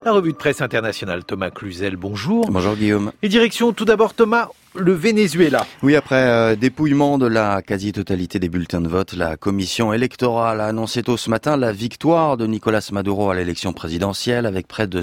La revue de presse internationale, Thomas Cluzel, bonjour. Bonjour Guillaume. Et direction tout d'abord Thomas, le Venezuela. Oui, après dépouillement de la quasi-totalité des bulletins de vote, la commission électorale a annoncé tôt ce matin la victoire de Nicolás Maduro à l'élection présidentielle avec près de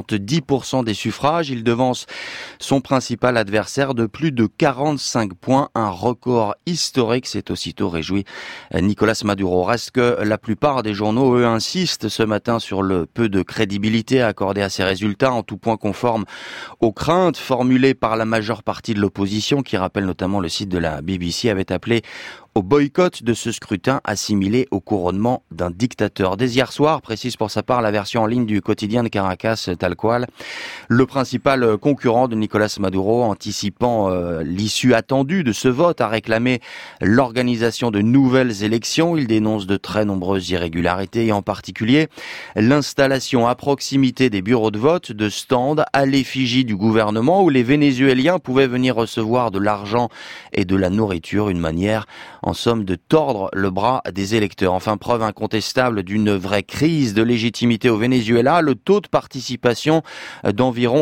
70% des suffrages. Il devance son principal adversaire de plus de 45 points, un record historique. C'est aussitôt réjoui Nicolás Maduro. Reste que la plupart des journaux, eux, insistent ce matin sur le peu de crédibilité accordée à ces résultats, en tout point conforme aux craintes formulées par la majeure partie de l'opposition, qui rappelle notamment le site de la BBC, avait appelé au boycott de ce scrutin assimilé au couronnement d'un dictateur. Dès hier soir, précise pour sa part la version en ligne du quotidien de Caracas, Tal Cual, le principal concurrent de Nicolás Maduro, anticipant l'issue attendue de ce vote, a réclamé l'organisation de nouvelles élections. Il dénonce de très nombreuses irrégularités et en particulier l'installation à proximité des bureaux de vote de stands à l'effigie du gouvernement où les Vénézuéliens pouvaient venir recevoir de l'argent et de la nourriture, une manière en somme de tordre le bras des électeurs. Enfin, preuve incontestable d'une vraie crise de légitimité au Venezuela, le taux de participation d'environ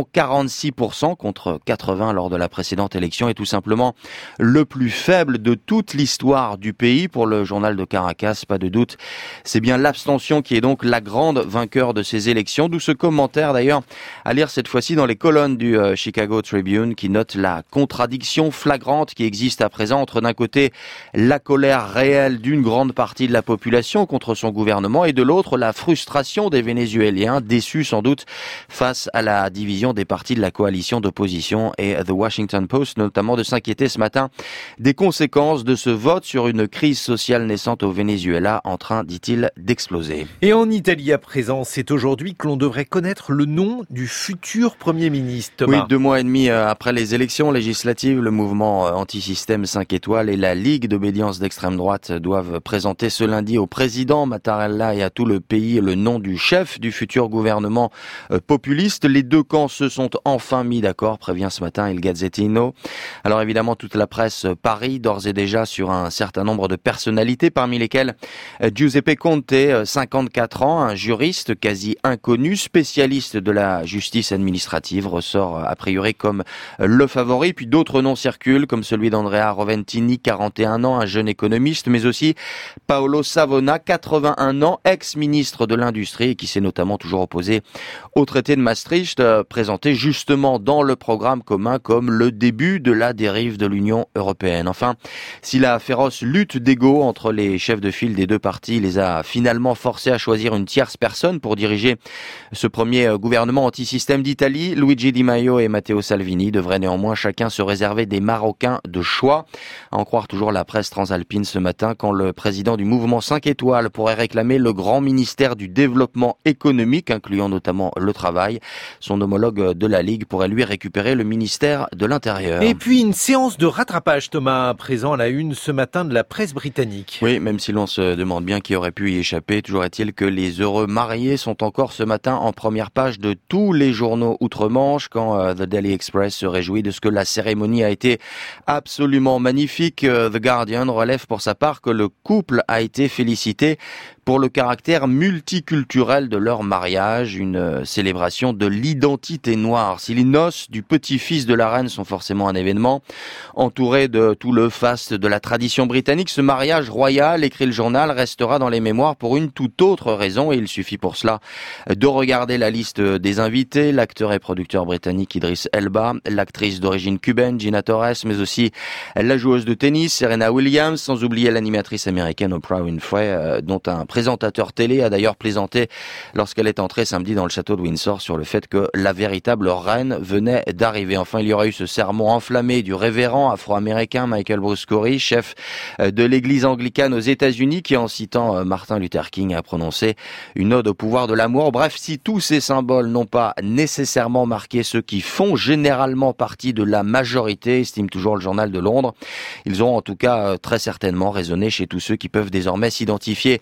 46% contre 80% lors de la précédente élection est tout simplement le plus faible de toute l'histoire du pays. Pour le journal de Caracas, pas de doute, c'est bien l'abstention qui est donc la grande vainqueur de ces élections, d'où ce commentaire d'ailleurs à lire cette fois-ci dans les colonnes du Chicago Tribune qui note la contradiction flagrante qui existe à présent entre d'un côté la colère réelle d'une grande partie de la population contre son gouvernement et de l'autre la frustration des Vénézuéliens, déçus sans doute face à la division des partis de la coalition d'opposition. Et The Washington Post notamment de s'inquiéter ce matin des conséquences de ce vote sur une crise sociale naissante au Venezuela en train, dit-il, d'exploser. Et en Italie à présent, c'est aujourd'hui que l'on devrait connaître le nom du futur Premier ministre, Thomas. Oui, 2 mois et demi après les élections législatives, le mouvement anti-système 5 étoiles et la Ligue d'obédience d'extrême droite doivent présenter ce lundi au président Mattarella et à tout le pays le nom du chef du futur gouvernement populiste. Les deux camps se sont enfin mis d'accord, prévient ce matin Il Gazzettino. Alors évidemment, toute la presse parie d'ores et déjà sur un certain nombre de personnalités, parmi lesquelles Giuseppe Conte, 54 ans, un juriste quasi inconnu, spécialiste de la justice administrative, ressort a priori comme le favori. Puis d'autres noms circulent, comme celui d'Andrea Roventini, 41 ans, un jeune économiste, mais aussi Paolo Savona, 81 ans, ex-ministre de l'Industrie, qui s'est notamment toujours opposé au traité de Maastricht, présenté justement dans le programme commun comme le début de la dérive de l'Union européenne. Enfin, si la féroce lutte d'ego entre les chefs de file des deux partis les a finalement forcés à choisir une tierce personne pour diriger ce premier gouvernement anti-système d'Italie, Luigi Di Maio et Matteo Salvini devraient néanmoins chacun se réserver des Marocains de choix. À en croire toujours la presse transalpine ce matin, quand le président du mouvement 5 étoiles pourrait réclamer le grand ministère du développement économique, incluant notamment le travail. Son homologue de la Ligue pourrait lui récupérer le ministère de l'Intérieur. Et puis une séance de rattrapage, Thomas, présent à la une ce matin de la presse britannique. Oui, même si l'on se demande bien qui aurait pu y échapper, toujours est-il que les heureux mariés sont encore ce matin en première page de tous les journaux outre-Manche, quand The Daily Express se réjouit de ce que la cérémonie a été absolument magnifique. The Guardian relève pour sa part que le couple a été félicité pour le caractère multiculturel de leur mariage, une célébration de l'identité noire. Si les noces du petit-fils de la reine sont forcément un événement, entouré de tout le faste de la tradition britannique, ce mariage royal, écrit le journal, restera dans les mémoires pour une toute autre raison, et il suffit pour cela de regarder la liste des invités: l'acteur et producteur britannique Idris Elba, l'actrice d'origine cubaine Gina Torres, mais aussi la joueuse de tennis Serena Williams, sans oublier l'animatrice américaine Oprah Winfrey, dont un présentateur télé a d'ailleurs plaisanté lorsqu'elle est entrée samedi dans le château de Windsor sur le fait que la véritable reine venait d'arriver. Enfin, il y aura eu ce sermon enflammé du révérend afro-américain Michael Bruce Corey, chef de l'église anglicane aux États-Unis, qui en citant Martin Luther King a prononcé une ode au pouvoir de l'amour. Bref, si tous ces symboles n'ont pas nécessairement marqué ceux qui font généralement partie de la majorité, estime toujours le journal de Londres, ils ont en tout cas très certainement résonné chez tous ceux qui peuvent désormais s'identifier à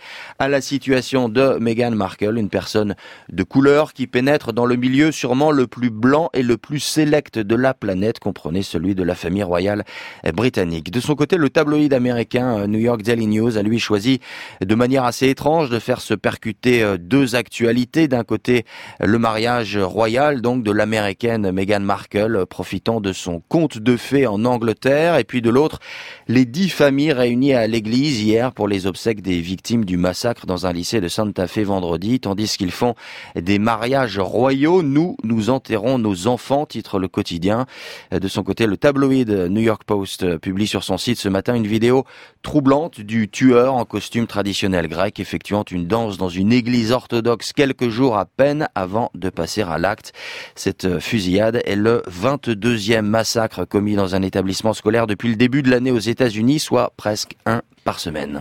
à la situation de Meghan Markle, une personne de couleur qui pénètre dans le milieu sûrement le plus blanc et le plus sélect de la planète, comprenez celui de la famille royale britannique. De son côté, le tabloïd américain New York Daily News a lui choisi de manière assez étrange de faire se percuter deux actualités. D'un côté, le mariage royal donc de l'américaine Meghan Markle profitant de son conte de fées en Angleterre, et puis de l'autre, les 10 familles réunies à l'église hier pour les obsèques des victimes du massacre dans un lycée de Santa Fe vendredi, tandis qu'ils font des mariages royaux. Nous enterrons nos enfants, titre le quotidien. De son côté, le tabloïd New York Post publie sur son site ce matin une vidéo troublante du tueur en costume traditionnel grec effectuant une danse dans une église orthodoxe quelques jours à peine avant de passer à l'acte. Cette fusillade est le 22e massacre commis dans un établissement scolaire depuis le début de l'année aux États-Unis, soit presque un par semaine.